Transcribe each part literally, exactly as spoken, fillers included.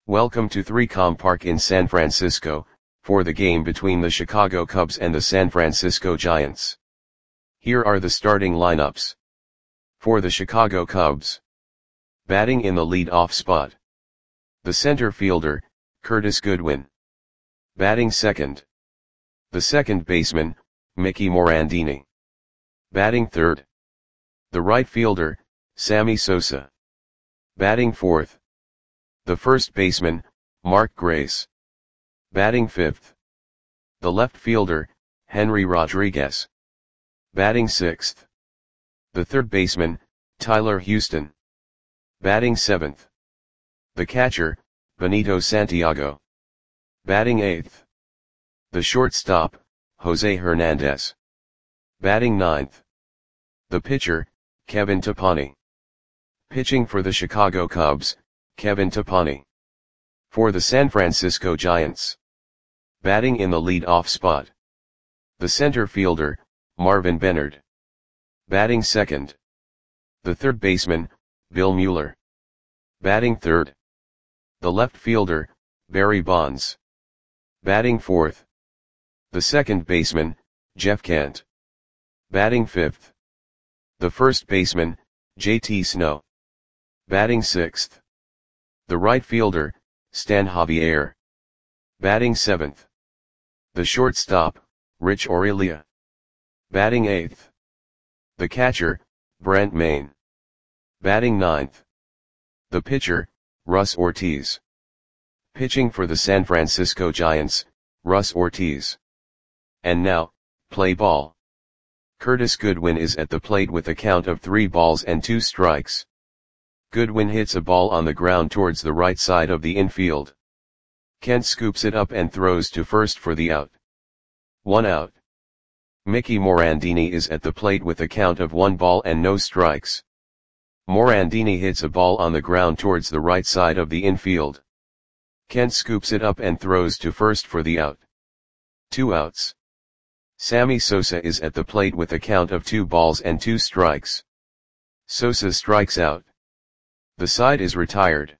Welcome to three com Park in San Francisco, for the game between the Chicago Cubs and the San Francisco Giants. Here are the starting lineups. For the Chicago Cubs. Batting in the lead-off spot. The center fielder, Curtis Goodwin. Batting second. The second baseman, Mickey Morandini. Batting third. The right fielder, Sammy Sosa. Batting fourth. The first baseman, Mark Grace. Batting fifth. The left fielder, Henry Rodriguez. Batting sixth. The third baseman, Tyler Houston. Batting seventh. The catcher, Benito Santiago. Batting eighth. The shortstop, Jose Hernandez. Batting ninth. The pitcher, Kevin Tapani. Pitching for the Chicago Cubs, Kevin Tapani. For the San Francisco Giants. Batting in the lead-off spot. The center fielder, Marvin Benard. Batting second. The third baseman, Bill Mueller. Batting third. The left fielder, Barry Bonds. Batting fourth. The second baseman, Jeff Kent. Batting fifth. The first baseman, J T Snow. Batting sixth. The right fielder, Stan Javier. Batting seventh. The shortstop, Rich Aurelia. Batting eighth. The catcher, Brent Maine. Batting ninth. The pitcher, Russ Ortiz. Pitching for the San Francisco Giants, Russ Ortiz. And now, play ball. Curtis Goodwin is at the plate with a count of three balls and two strikes. Goodwin hits a ball on the ground towards the right side of the infield. Kent scoops it up and throws to first for the out. One out. Mickey Morandini is at the plate with a count of one ball and no strikes. Morandini hits a ball on the ground towards the right side of the infield. Kent scoops it up and throws to first for the out. Two outs. Sammy Sosa is at the plate with a count of two balls and two strikes. Sosa strikes out. The side is retired.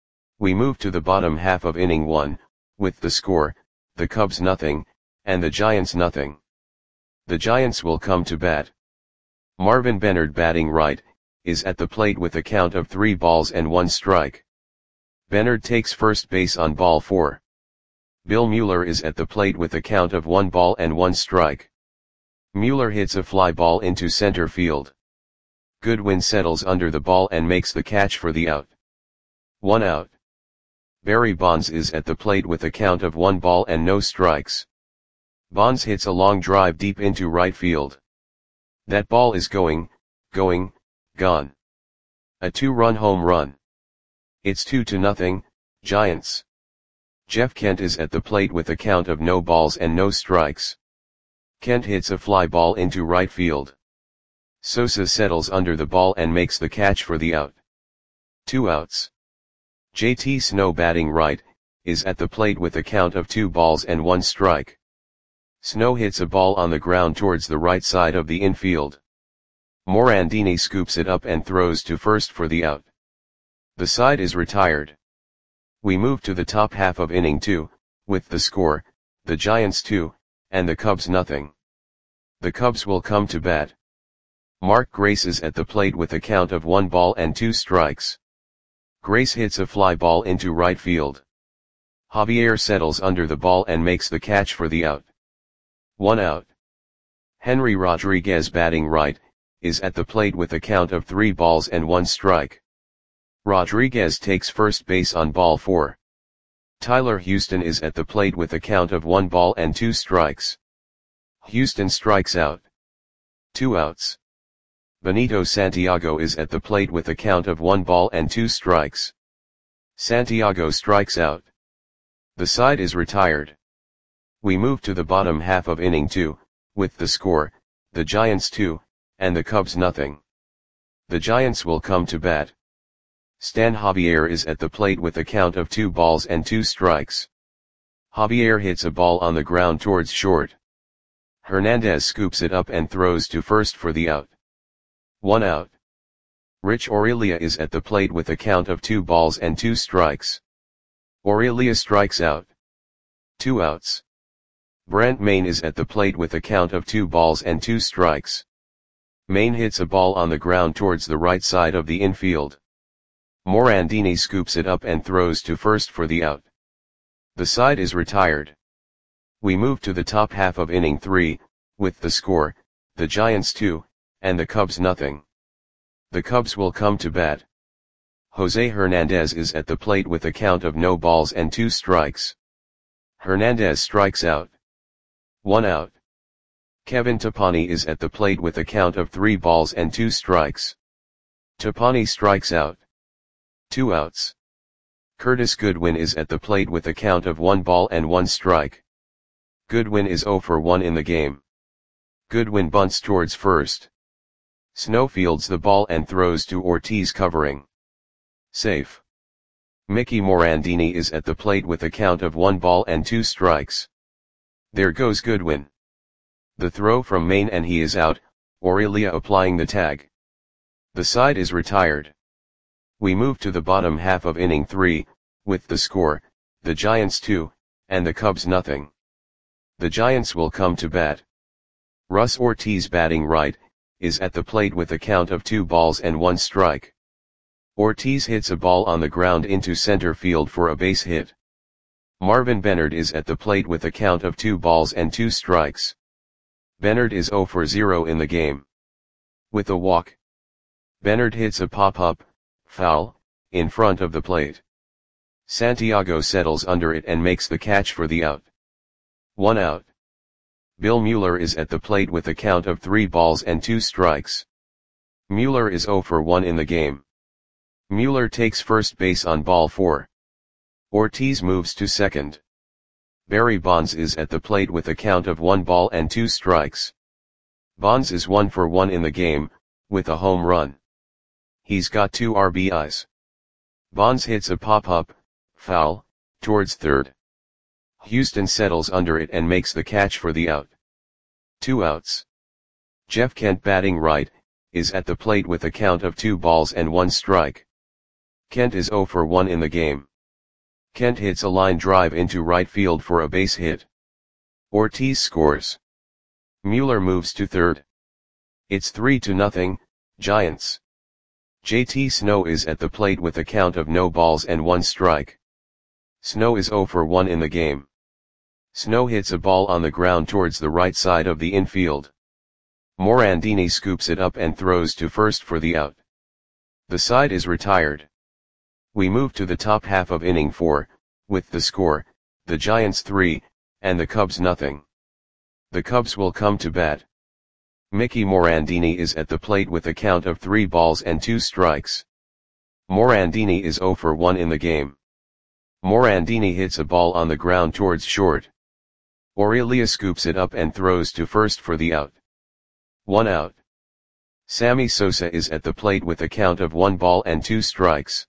We move to the bottom half of inning one, with the score, the Cubs nothing, and the Giants nothing. The Giants will come to bat. Marvin Benard, batting right, is at the plate with a count of three balls and one strike. Benard takes first base on ball four. Bill Mueller is at the plate with a count of one ball and one strike. Mueller hits a fly ball into center field. Goodwin settles under the ball and makes the catch for the out. One out. Barry Bonds is at the plate with a count of one ball and no strikes. Bonds hits a long drive deep into right field. That ball is going, going, gone. A two-run home run. It's two to nothing, Giants. Jeff Kent is at the plate with a count of no balls and no strikes. Kent hits a fly ball into right field. Sosa settles under the ball and makes the catch for the out. Two outs. J T Snow, batting right, is at the plate with a count of two balls and one strike. Snow hits a ball on the ground towards the right side of the infield. Morandini scoops it up and throws to first for the out. The side is retired. We move to the top half of inning two, with the score, the Giants two, and the Cubs nothing. The Cubs will come to bat. Mark Grace is at the plate with a count of one ball and two strikes. Grace hits a fly ball into right field. Javier settles under the ball and makes the catch for the out. One out. Henry Rodriguez, batting right, is at the plate with a count of three balls and one strike. Rodriguez takes first base on ball four. Tyler Houston is at the plate with a count of one ball and two strikes. Houston strikes out. Two outs. Benito Santiago is at the plate with a count of one ball and two strikes. Santiago strikes out. The side is retired. We move to the bottom half of inning two, with the score, the Giants two, and the Cubs nothing. The Giants will come to bat. Stan Javier is at the plate with a count of two balls and two strikes. Javier hits a ball on the ground towards short. Hernandez scoops it up and throws to first for the out. One out. Rich Aurelia is at the plate with a count of two balls and two strikes. Aurelia strikes out. Two outs. Brent Main is at the plate with a count of two balls and two strikes. Main hits a ball on the ground towards the right side of the infield. Morandini scoops it up and throws to first for the out. The side is retired. We move to the top half of inning three, with the score, the Giants two, and the Cubs nothing. The Cubs will come to bat. Jose Hernandez is at the plate with a count of no balls and two strikes. Hernandez strikes out. One out. Kevin Tapani is at the plate with a count of three balls and two strikes. Tapani strikes out. Two outs. Curtis Goodwin is at the plate with a count of one ball and one strike. Goodwin is oh for one in the game. Goodwin bunts towards first. Snow fields the ball and throws to Ortiz covering. Safe. Mickey Morandini is at the plate with a count of one ball and two strikes. There goes Goodwin. The throw from Main and he is out, Aurelia applying the tag. The side is retired. We move to the bottom half of inning three, with the score, the Giants two, and the Cubs nothing. The Giants will come to bat. Russ Ortiz batting right, is at the plate with a count of two balls and one strike. Ortiz hits a ball on the ground into center field for a base hit. Marvin Bennard is at the plate with a count of two balls and two strikes. Bennard is oh for zero in the game. With a walk. Bennard hits a pop-up, foul, in front of the plate. Santiago settles under it and makes the catch for the out. One out. Bill Mueller is at the plate with a count of three balls and two strikes. Mueller is oh for one in the game. Mueller takes first base on ball four. Ortiz moves to second. Barry Bonds is at the plate with a count of one ball and two strikes. Bonds is one for one in the game, with a home run. He's got two R B Is. Bonds hits a pop-up, foul, towards third. Houston settles under it and makes the catch for the out. Two outs. Jeff Kent batting right, is at the plate with a count of two balls and one strike. Kent is oh for one in the game. Kent hits a line drive into right field for a base hit. Ortiz scores. Mueller moves to third. It's three to nothing, Giants. J T Snow is at the plate with a count of no balls and one strike. Snow is oh for one in the game. Snow hits a ball on the ground towards the right side of the infield. Morandini scoops it up and throws to first for the out. The side is retired. We move to the top half of inning four, with the score, the Giants three, and the Cubs nothing. The Cubs will come to bat. Mickey Morandini is at the plate with a count of three balls and two strikes. Morandini is oh for one in the game. Morandini hits a ball on the ground towards short. Aurelia scoops it up and throws to first for the out. One out. Sammy Sosa is at the plate with a count of one ball and two strikes.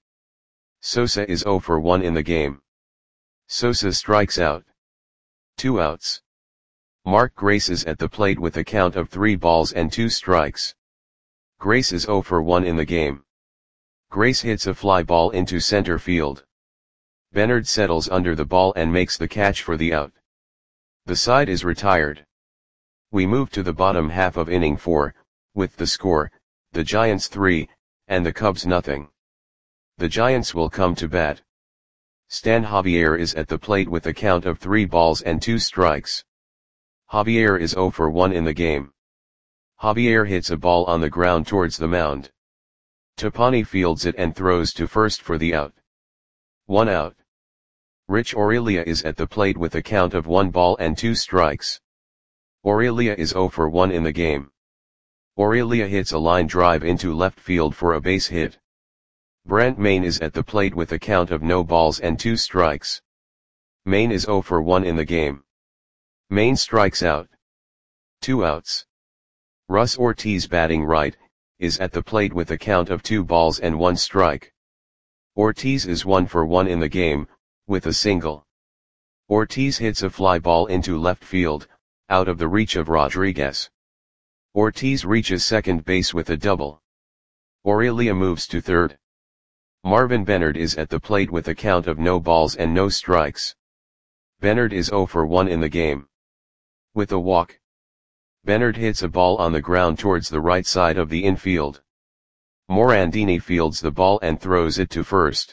Sosa is oh for one in the game. Sosa strikes out. Two outs. Mark Grace is at the plate with a count of three balls and two strikes. Grace is oh for one in the game. Grace hits a fly ball into center field. Bennard settles under the ball and makes the catch for the out. The side is retired. We move to the bottom half of inning four, with the score, the Giants three, and the Cubs nothing. The Giants will come to bat. Stan Javier is at the plate with a count of three balls and two strikes. Javier is oh for one in the game. Javier hits a ball on the ground towards the mound. Tapani fields it and throws to first for the out. One out. Rich Aurelia is at the plate with a count of one ball and two strikes. Aurelia is oh for one in the game. Aurelia hits a line drive into left field for a base hit. Brent Main is at the plate with a count of no balls and two strikes. Main is oh for one in the game. Main strikes out. Two outs. Russ Ortiz batting right, is at the plate with a count of two balls and one strike. Ortiz is one for one in the game, with a single. Ortiz hits a fly ball into left field, out of the reach of Rodriguez. Ortiz reaches second base with a double. Aurelia moves to third. Marvin Bennard is at the plate with a count of no balls and no strikes. Bennard is zero for one in the game. With a walk, Bennard hits a ball on the ground towards the right side of the infield. Morandini fields the ball and throws it to first.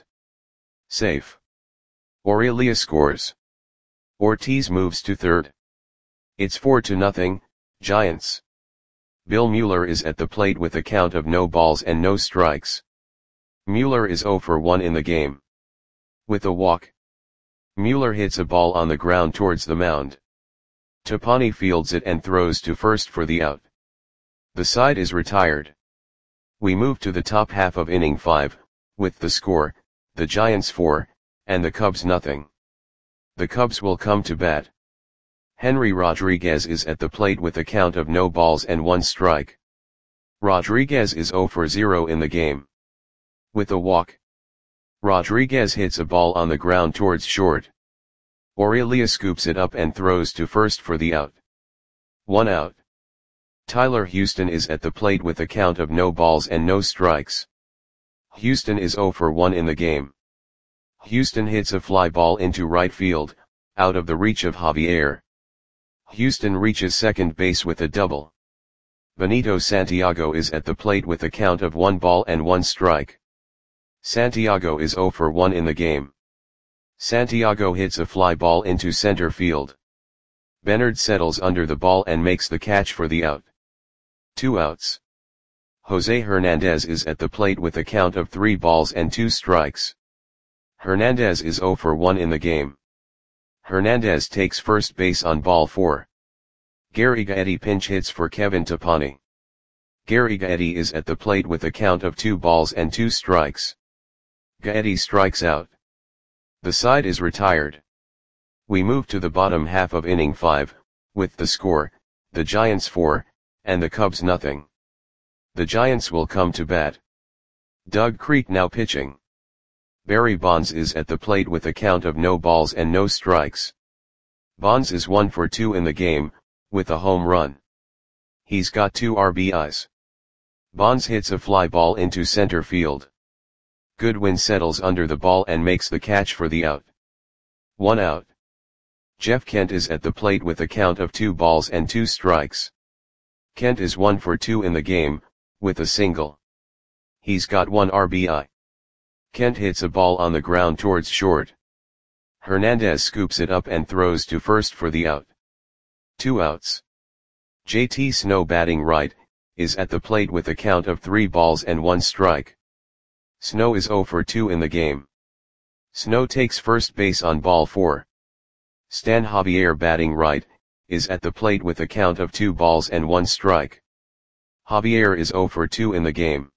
Safe. Aurelia scores. Ortiz moves to third. It's four to nothing, Giants. Bill Mueller is at the plate with a count of no balls and no strikes. Mueller is zero for one in the game. With a walk, Mueller hits a ball on the ground towards the mound. Topani fields it and throws to first for the out. The side is retired. We move to the top half of inning five, with the score, the Giants four, and the Cubs nothing. The Cubs will come to bat. Henry Rodriguez is at the plate with a count of no balls and one strike. Rodriguez is zero for zero in the game. With a walk, Rodriguez hits a ball on the ground towards short. Aurelia scoops it up and throws to first for the out. One out. Tyler Houston is at the plate with a count of no balls and no strikes. Houston is zero for one in the game. Houston hits a fly ball into right field, out of the reach of Javier. Houston reaches second base with a double. Benito Santiago is at the plate with a count of one ball and one strike. Santiago is zero for one in the game. Santiago hits a fly ball into center field. Bennard settles under the ball and makes the catch for the out. Two outs. Jose Hernandez is at the plate with a count of three balls and two strikes. Hernandez is zero for one in the game. Hernandez takes first base on ball four. Gary Gaetti pinch hits for Kevin Topani. Gary Gaetti is at the plate with a count of two balls and two strikes. Gaetti strikes out. The side is retired. We move to the bottom half of inning five, with the score, the Giants four, and the Cubs nothing. The Giants will come to bat. Doug Creek now pitching. Barry Bonds is at the plate with a count of no balls and no strikes. Bonds is one for two in the game, with a home run. He's got two R B Is. Bonds hits a fly ball into center field. Goodwin settles under the ball and makes the catch for the out. One out. Jeff Kent is at the plate with a count of two balls and two strikes. Kent is one for two in the game, with a single. He's got one R B I. Kent hits a ball on the ground towards short. Hernandez scoops it up and throws to first for the out. Two outs. J T Snow batting right, is at the plate with a count of three balls and one strike. Snow is zero for two in the game. Snow takes first base on ball four. Stan Javier batting right, is at the plate with a count of two balls and one strike. Javier is zero for two in the game.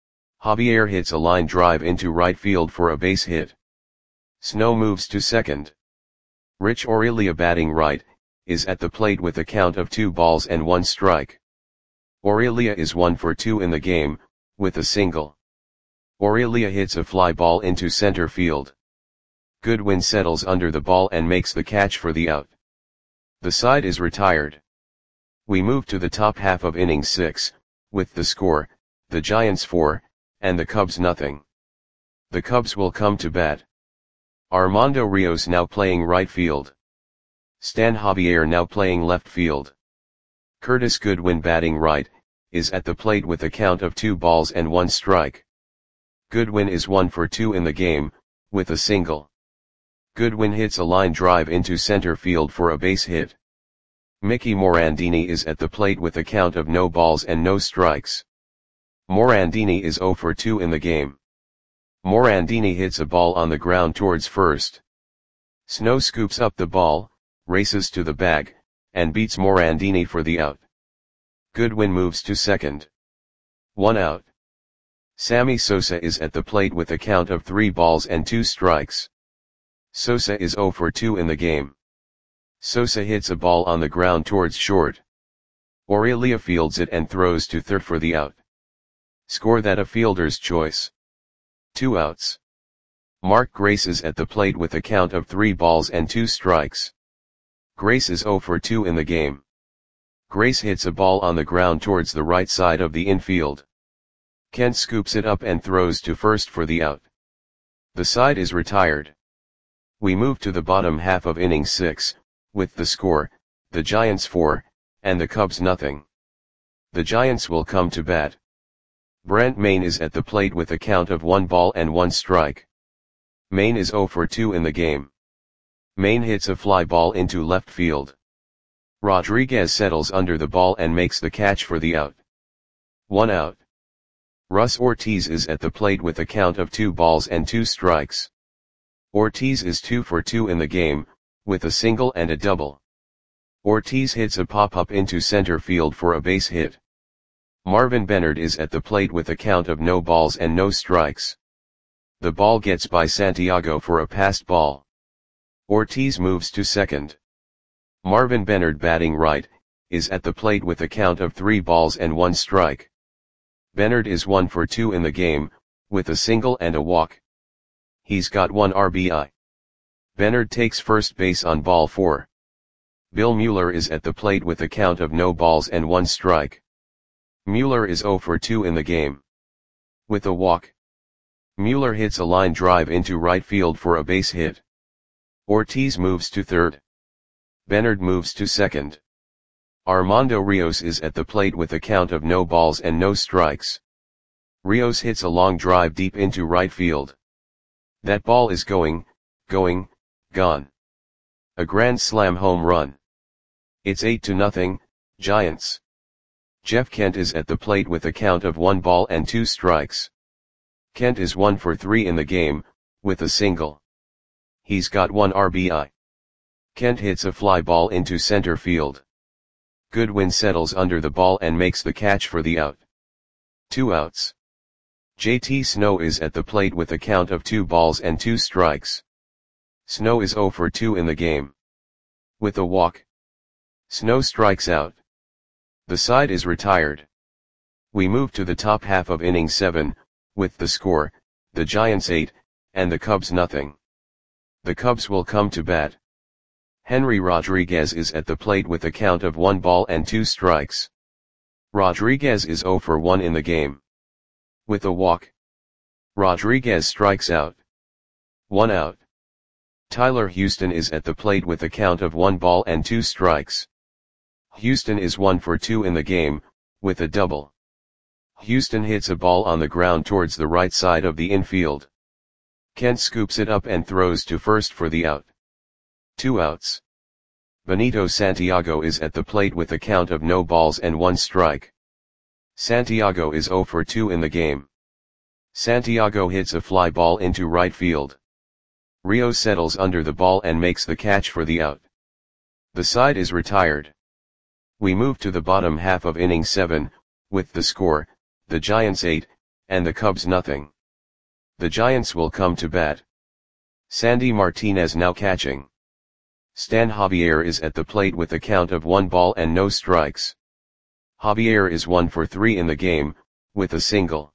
Javier hits a line drive into right field for a base hit. Snow moves to second. Rich Aurelia batting right, is at the plate with a count of two balls and one strike. Aurelia is one for two in the game, with a single. Aurelia hits a fly ball into center field. Goodwin settles under the ball and makes the catch for the out. The side is retired. We move to the top half of inning six, with the score, the Giants four, and the Cubs nothing. The Cubs will come to bat. Armando Rios now playing right field. Stan Javier now playing left field. Curtis Goodwin batting right, is at the plate with a count of two balls and one strike. Goodwin is one for two in the game, with a single. Goodwin hits a line drive into center field for a base hit. Mickey Morandini is at the plate with a count of no balls and no strikes. Morandini is zero for two in the game. Morandini hits a ball on the ground towards first. Snow scoops up the ball, races to the bag, and beats Morandini for the out. Goodwin moves to second. One out. Sammy Sosa is at the plate with a count of three balls and two strikes. Sosa is zero for two in the game. Sosa hits a ball on the ground towards short. Aurelia fields it and throws to third for the out. Score that a fielder's choice. Two outs. Mark Grace is at the plate with a count of three balls and two strikes. Grace is zero for two in the game. Grace hits a ball on the ground towards the right side of the infield. Kent scoops it up and throws to first for the out. The side is retired. We move to the bottom half of inning six, with the score, the Giants four, and the Cubs nothing. The Giants will come to bat. Brent Mayne is at the plate with a count of one ball and one strike. Mayne is oh for two in the game. Mayne hits a fly ball into left field. Rodriguez settles under the ball and makes the catch for the out. One out. Russ Ortiz is at the plate with a count of two balls and two strikes. Ortiz is two for two in the game, with a single and a double. Ortiz hits a pop-up into center field for a base hit. Marvin Benard is at the plate with a count of no balls and no strikes. The ball gets by Santiago for a passed ball. Ortiz moves to second. Marvin Benard, batting right, is at the plate with a count of three balls and one strike. Benard is one for two in the game, with a single and a walk. He's got one R B I. Benard takes first base on ball four. Bill Mueller is at the plate with a count of no balls and one strike. Mueller is oh for two in the game. With a walk. Mueller hits a line drive into right field for a base hit. Ortiz moves to third. Benard moves to second. Armando Rios is at the plate with a count of no balls and no strikes. Rios hits a long drive deep into right field. That ball is going, going, gone. A grand slam home run. It's eight to nothing, Giants. Jeff Kent is at the plate with a count of one ball and two strikes. Kent is one for three in the game, with a single. He's got one R B I. Kent hits a fly ball into center field. Goodwin settles under the ball and makes the catch for the out. Two outs. J T Snow is at the plate with a count of two balls and two strikes. Snow is oh for two in the game. With a walk. Snow strikes out. The side is retired. We move to the top half of inning seven, with the score, the Giants eight, and the Cubs nothing. The Cubs will come to bat. Henry Rodriguez is at the plate with a count of one ball and two strikes. Rodriguez is oh for one in the game. With a walk. Rodriguez strikes out. One out. Tyler Houston is at the plate with a count of one ball and two strikes. Houston is one for two in the game, with a double. Houston hits a ball on the ground towards the right side of the infield. Kent scoops it up and throws to first for the out. Two outs. Benito Santiago is at the plate with a count of no balls and one strike. Santiago is oh for two in the game. Santiago hits a fly ball into right field. Rio settles under the ball and makes the catch for the out. The side is retired. We move to the bottom half of inning seven, with the score, the Giants eight, and the Cubs nothing. The Giants will come to bat. Sandy Martinez now catching. Stan Javier is at the plate with a count of one ball and no strikes. Javier is one for three in the game, with a single.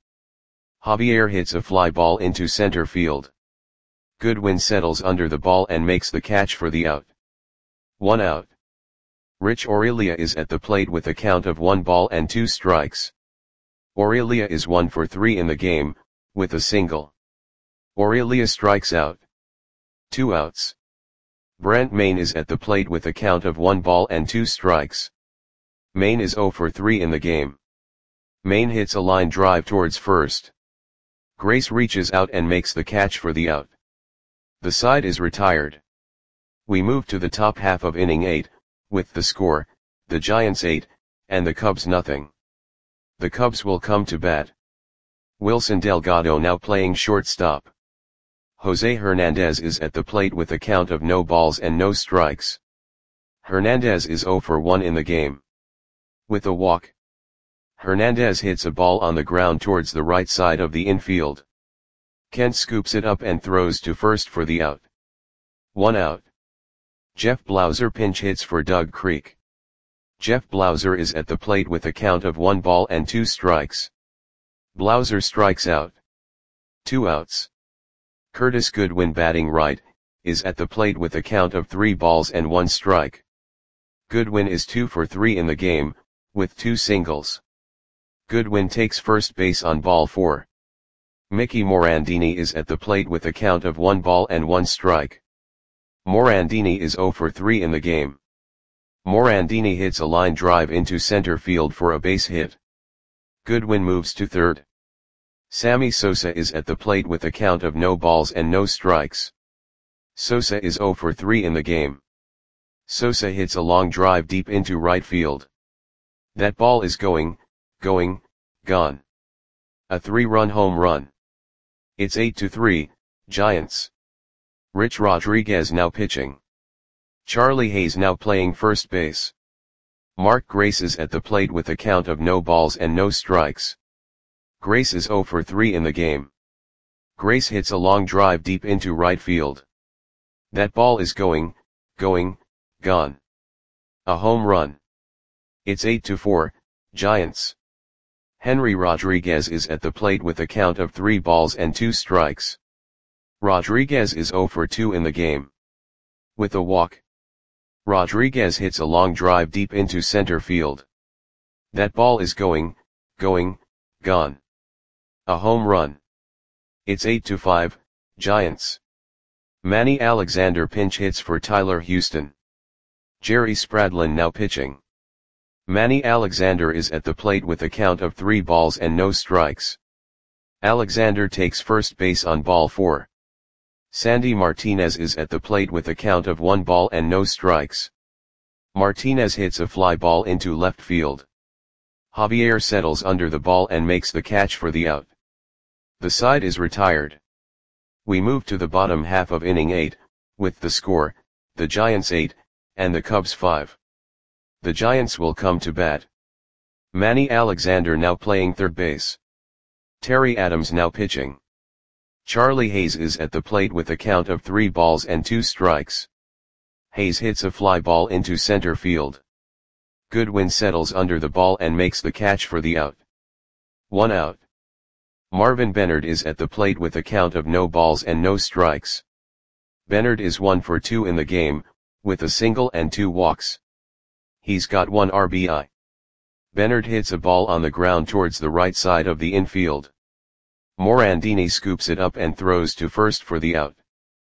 Javier hits a fly ball into center field. Goodwin settles under the ball and makes the catch for the out. One out. Rich Aurelia is at the plate with a count of one ball and two strikes. Aurelia is one for three in the game, with a single. Aurelia strikes out. Two outs. Brent Mayne is at the plate with a count of one ball and two strikes. Mayne is oh for three in the game. Mayne hits a line drive towards first. Grace reaches out and makes the catch for the out. The side is retired. We move to the top half of inning eight, with the score, the Giants eight, and the Cubs nothing. The Cubs will come to bat. Wilson Delgado now playing shortstop. Jose Hernandez is at the plate with a count of no balls and no strikes. Hernandez is oh for one in the game. With a walk. Hernandez hits a ball on the ground towards the right side of the infield. Kent scoops it up and throws to first for the out. One out. Jeff Blauser pinch hits for Doug Creek. Jeff Blauser is at the plate with a count of one ball and two strikes. Blauser strikes out. Two outs. Curtis Goodwin, batting right, is at the plate with a count of three balls and one strike. Goodwin is two for three in the game, with two singles. Goodwin takes first base on ball four. Mickey Morandini is at the plate with a count of one ball and one strike. Morandini is zero for three in the game. Morandini hits a line drive into center field for a base hit. Goodwin moves to third. Sammy Sosa is at the plate with a count of no balls and no strikes. Sosa is zero for three in the game. Sosa hits a long drive deep into right field. That ball is going, going, gone. A three-run home run. It's eight to three, Giants. Rich Rodriguez now pitching. Charlie Hayes now playing first base. Mark Grace is at the plate with a count of no balls and no strikes. Grace is zero for three in the game. Grace hits a long drive deep into right field. That ball is going, going, gone. A home run. It's eight to four, Giants. Henry Rodriguez is at the plate with a count of three balls and two strikes. Rodriguez is zero for two in the game. With a walk. Rodriguez hits a long drive deep into center field. That ball is going, going, gone. A home run. It's eight to five, Giants. Manny Alexander pinch hits for Tyler Houston. Jerry Spradlin now pitching. Manny Alexander is at the plate with a count of three balls and no strikes. Alexander takes first base on ball four. Sandy Martinez is at the plate with a count of one ball and no strikes. Martinez hits a fly ball into left field. Javier settles under the ball and makes the catch for the out. The side is retired. We move to the bottom half of inning eight, with the score, the Giants eight, and the Cubs five. The Giants will come to bat. Manny Alexander now playing third base. Terry Adams now pitching. Charlie Hayes is at the plate with a count of three balls and two strikes. Hayes hits a fly ball into center field. Goodwin settles under the ball and makes the catch for the out. One out. Marvin Bennard is at the plate with a count of no balls and no strikes. Bennard is one for two in the game, with a single and two walks. He's got one R B I. Bennard hits a ball on the ground towards the right side of the infield. Morandini scoops it up and throws to first for the out.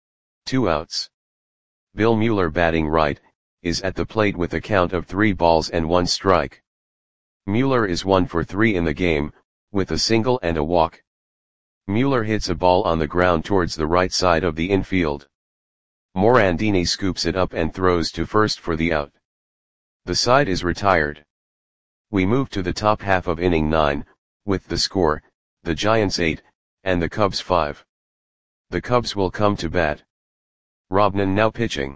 Two outs. Bill Mueller batting right, is at the plate with a count of three balls and one strike. Mueller is one for three in the game, with a single and a walk. Mueller hits a ball on the ground towards the right side of the infield. Morandini scoops it up and throws to first for the out. The side is retired. We move to the top half of inning nine, with the score, the Giants eight, and the Cubs five. The Cubs will come to bat. Robnan now pitching.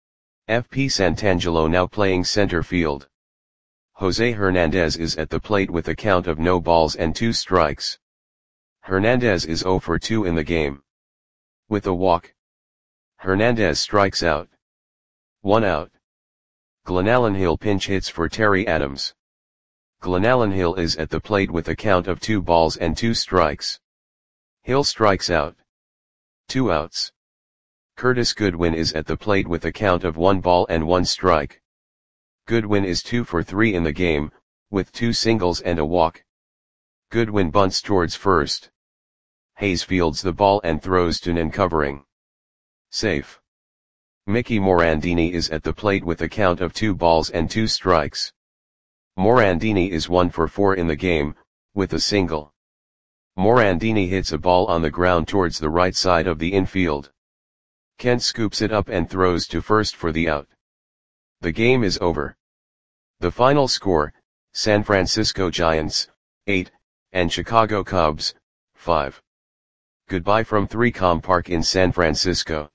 F P Santangelo now playing center field. Jose Hernandez is at the plate with a count of no balls and two strikes. Hernandez is zero for two in the game. With a walk. Hernandez strikes out. One out. Glenallen Hill pinch hits for Terry Adams. Glenallen Hill is at the plate with a count of two balls and two strikes. Hill strikes out. Two outs. Curtis Goodwin is at the plate with a count of one ball and one strike. Goodwin is two for three in the game, with two singles and a walk. Goodwin bunts towards first. Hayes fields the ball and throws to Nan covering. Safe. Mickey Morandini is at the plate with a count of two balls and two strikes. Morandini is one for four in the game, with a single. Morandini hits a ball on the ground towards the right side of the infield. Kent scoops it up and throws to first for the out. The game is over. The final score, San Francisco Giants, eight, and Chicago Cubs, five. Goodbye from three Com Park in San Francisco.